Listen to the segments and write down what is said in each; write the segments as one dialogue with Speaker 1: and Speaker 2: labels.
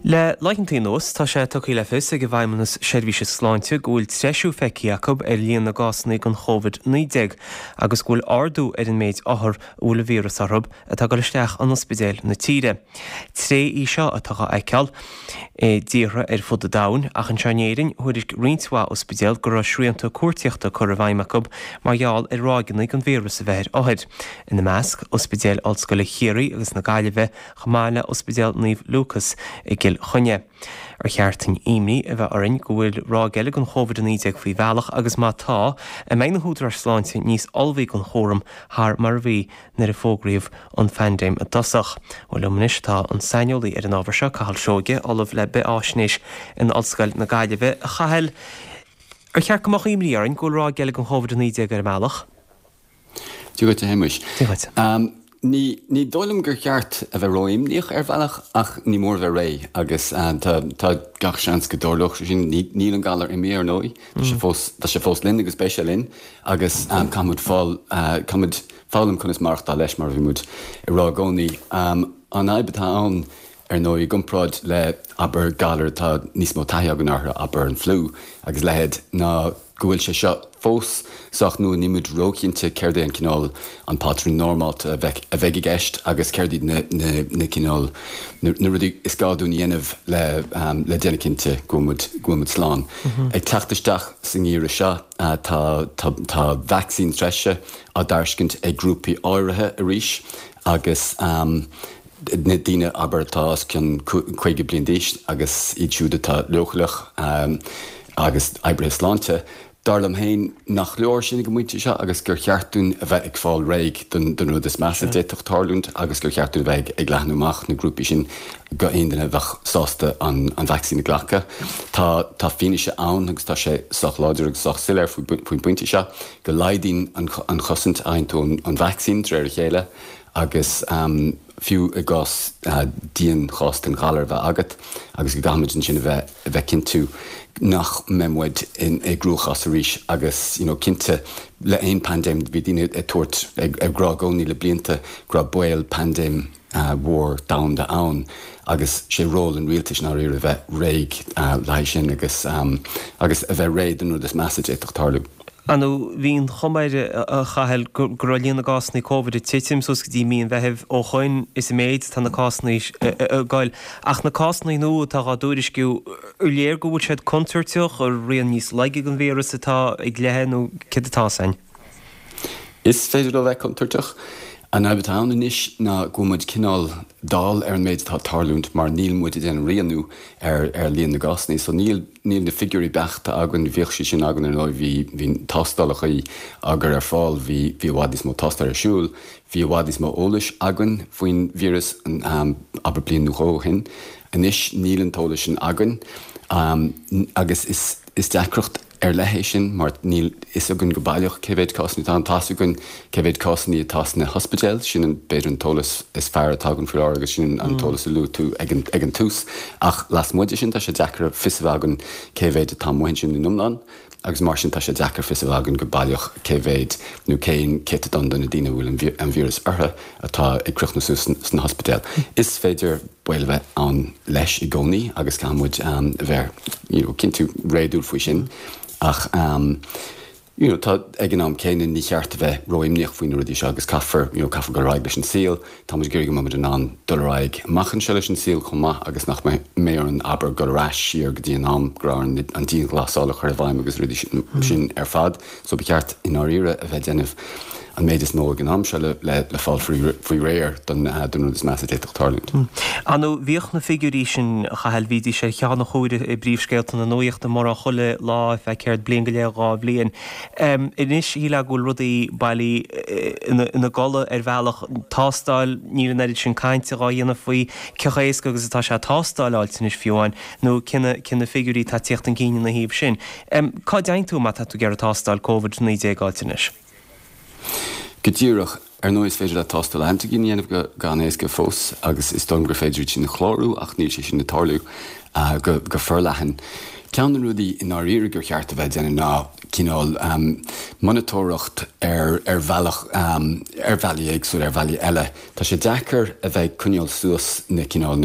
Speaker 1: Le leichentí nós tá sé tuí le fis a go bhaimmanas seirbhíse sláinte gúil treisiú feiceacob líon na gásnaí an COVID-19 agus gúil ardú an méid áthir úla vírus arb atá go leisteach an ospidéal na tíre. Tré í seo atá eiceall díre fud a dain ach an seanéirin chuidir rintá ospidéal gur sríanta cuairteachta chu a bhaimimeacob margheall rágannaigh an vírus a bheith áid. Ina measc ospidéal Oldscoile Chéirí agus na Gaillimhe chamáile ospidéal Naomh Lucas gil chunne. Ar cheartain imní a bheith orin go bhfuil rágeile an COVID-19 faoi bhealach agus má tá a ména húdar sláinte níos olbhí an chóram thar mar bhí nar a fógriomh an fandéim a dosach. Bhfuil muis tá an saineolaí ar an ábhar seo caithal seoge olibh le be áisnéis in Oldscoil na Gaillimhe a chaheil ar chear go imní arin go rágeile an COVID-19 ar bhealach.
Speaker 2: Dúirt a héimiis. Ní dóilm gur cheart a bheith roiimníoch ar bhealach ach ní mór bheith ré agus tá gach seans go dóirlach sin níl an galar i mé ar nói, Tá sé fós linn agus spéise linn agus camúd fálam chun is marchtá leis mar bhí múd i rá gcónaí. An aibetá ann ar nói gumráid le aber galar tá níos mó taithe an áthra aber an flú agus lehead ná gohfuil sé seo fós soach nó nímúd rócinnte céirdaí an cinál an patrin normáilt a bheith gceist agus céirdaí na cinál na rudí is gáún dhéanamh le déanacinnte gomúd sláán. Ag teachtaisteach san íire seo tá vaccín treise á daircint ag grúpaí áirithe a ríis agus na daine abertá cin chuige bliain díis agus iad tá leochalach agus eibrithe sláinte. Darlam hain nach leor sin go muinte seo agus gur cheartún a bheith ag fáil réig don rud is measa déach tálúnt agus gur cheartún bheith ag leanúach na grúpi sin go aonanna bheith sásta an vaccína ghlacha. Tá fineise ann agus tá sé soch láidir agus soch silir faoin buinte seo go leidín an chosint aintún an vaccín réir chéile agus fiú a gás díon chost an galar bheith agat agus go dáid sin a bheith cinú nach memmuid in grúchas a ríis agus cinnte le éon pandéim bhí daine tuairt ag grágóní le blianta gra buil pandéim mhór da ann agus sé ról an rialtas ná riir a bheith réig lei sin agus a bheith réid an rud is measa éach tarlú.
Speaker 1: Anú hín chomaide a chaheil grolíon na gásnaí COVID titim sos go dtí míon bheitheh ó chuin is méid tá na cásnaí gáil ach na cásnaí nó tá dúiris go léir go bhúil séad conturteoch ar rion níos leige an vírus atá ag lehéin nó citatá sein.
Speaker 2: Is féidir le bheith conturteoch an aibbetána níis na gomid cinál dal ar an méid tá tarlúnt mar níl muid den rianú ar líon na gásnaí, so níl na figurí beachta agan bhíoh sin agan ar nói hín tastálachaí agur ar fáil hí bhádís mó tastar arsúil, hí bhádís mó ólas agan faoin vírus an aber blion nó hin, anis níl an tóla sin agan agus is deacrocht ar lehééis sin mar níl is agan go bailioch cehéad cosní tá an tasúgan cehéad cosní tas na hospital sin an beidir an tólas is fear atágan fiú agus sin an tólas a lú tú ag an tús ach las muide sin tá sé deacra fisbhagan cehéad a tamhain sin in numlan agus mar sin tá sé deacra fisbhagan go bailioch cehéad nó céin céta don na dtíine bhfuil an vírus ortha atá ag cruch na sús na hospital. Is féidir buil bheith an leis i gcónaí agus cámhaid bheith cinnú réadúil faoi sin ach tá ag an am céine ní cheart a bheith roiimneoch faoin rudí se agus caafar caafar go ráig leis an síl, tá muid gurí go muid an doráig machchan se leis an síl chumá agus nach mé an aber go ráis siar go dtíon am grán an tíon glasála chuir bhaim agus rudí sin ar fad, so be ceart in áíire a bheith déanamh an méid is nó an am se le fáil faoi réir don is measa déach tarlúnt.
Speaker 1: Anú bhíoch na figurí sin chaheil bhídí sé cheanna chuide i bríomhscéalta na nóíochtta mar a chuile lá bheith céirt blion go le rá blion. Inis híle gúil rudaí bailí ina gola ar bhealach tástáil ní an éidir sin caiinte rá dhéanana faoi ceéis agus atá sé tástáil áiltain is fiúáin nó cinna figurí tá tíocht an cíine na híomh sin. Cá deintú má tú gur tástáil COVID-19 áiltainis?
Speaker 2: Go dtíireach ar nó is féidir le tástal aimta gin dhéanamh go gan ééis go fós agus is don gur féidir sin na chlárú ach níl sé sin na tarlú. go forlahan. Ceann rudí in áíir gur cheart a bheith déanana ná cinál monitóracht ar bhealaí éagsú ar bhealaí eile. Tá sé dechar a bheith cúneal suas na cinál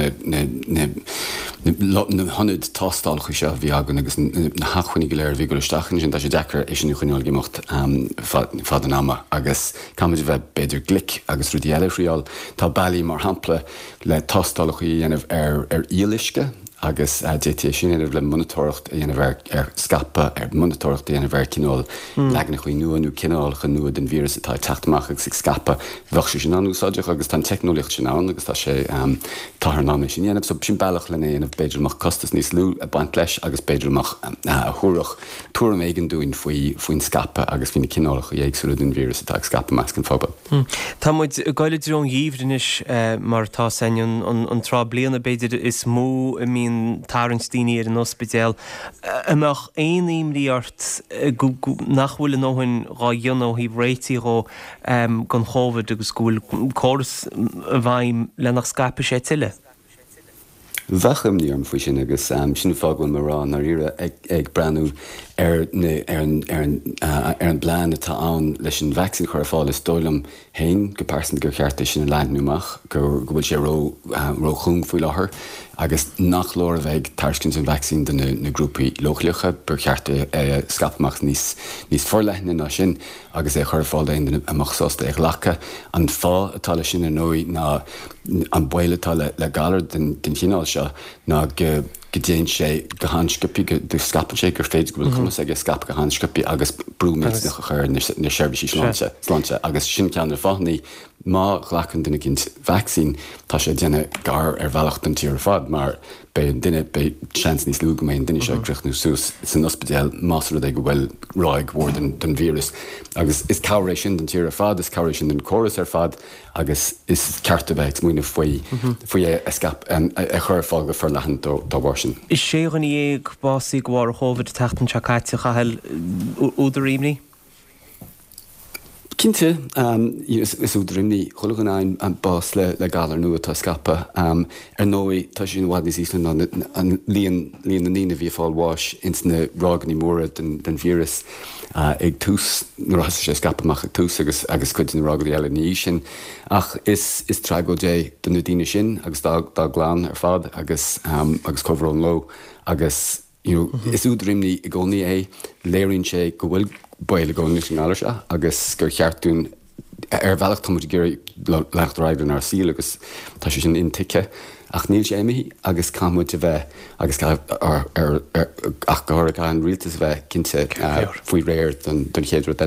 Speaker 2: na honid tástáil chu seo bhí agan agus na hachuinnig go léir bhí go isteachchan sin tá sé dechar é sin na chuineáil gimocht fad an ama agus caiid bheith beidir glic agus rudí eile riáil tá bailí mar hampla le tástáil chu dhéanamh ar ílisce agus DT sin le monitóracht a dhéanamh ar scapa ar monitóracht a dhéanamh cinál legan chuí nuanú cinál chu nua den vírus atá teachtamach agus scapa bheh sé sin anúsáideach agus tá technoliacht sin an agus tá sé táthnána sin dhéanamh so sin bailach lena dhéanamh beidirach costas níos lú a baint leis agus beidirach a thuúrach túra méigen dúin faoin scapa agus fina cinálach a dhéagsú den vírus atá scapa meas an fába.
Speaker 1: Tá muid gaiile drón dhíomhris mar tá san an trá bliana beidir is mó a mín Tarenstíine ar an ospidéal amach éimríart nachhfuil nóhain rá dionó hí réití go gan chóvad agus gúil choras a bhaim lenach scape sé tiile.
Speaker 2: Bhecham níorm faoi sin agus sin fágfuil marrá na riire ag breanú ar an blean atá ann leis an vaccín chuir fáil is dóilm hain go persan gur cheartta sin an leanúach gur bhfuil sé ró chuún faoi láthair agus nach lór a bheith taircinn an vaccín den na grúpaí lochliocha bur cheartta scapamach níos forleithna ná sin agus é chuir fáil daon amachsásta ag lecha an fá atá le sin an nóí ná an builetá le galar den chinál seo ná go déon sé go hánscopi de scapa sé gur féidir gohfuil chumas ag scap go hánscopi agus brúméid nach chuir na seirbhísí sláinte agus sin ceanna fánaí má ghlachan duna cinint vaccín tá sé déine gar ar bhealach an tíar fad mar be duine be seans níos lú go mé duine se grichnú sús san ospidéal másra ag go bhfuil ráig mór den vírus agus is cabrééis sin den tíar fad is cabrééis sin den choras ar fad agus is ceartta bheith muoine faoi a chur fáil go forlehan dá bhsin.
Speaker 1: Is sé gan ag básaí gháir chóvid teachtain seáite chail údaríimní?
Speaker 2: Cinnte is údrimní chulagan an bás le galar nua tá scapa ar nóí tá sin bhhad níos Ísland an líon na nína bhí fáil bháis ins na ráganí móra den vírus ag tús nó sé scapamach ag tús agus chuid na rágaí eile ní sin ach is trágó dé den nudaine sin agus dá gláán ar fad agus cohrón lo agus is údrimní i gcónaí é léironn sé go bhfuil baile go sin áir se agus gur cheartún ar bhealach táid gur lechtráidir ar síl agus tá sé sin intice ach níl sé éimi agus cámuid a bheith agus ach go an rialtas bheith cinnte faoi réir don chéadú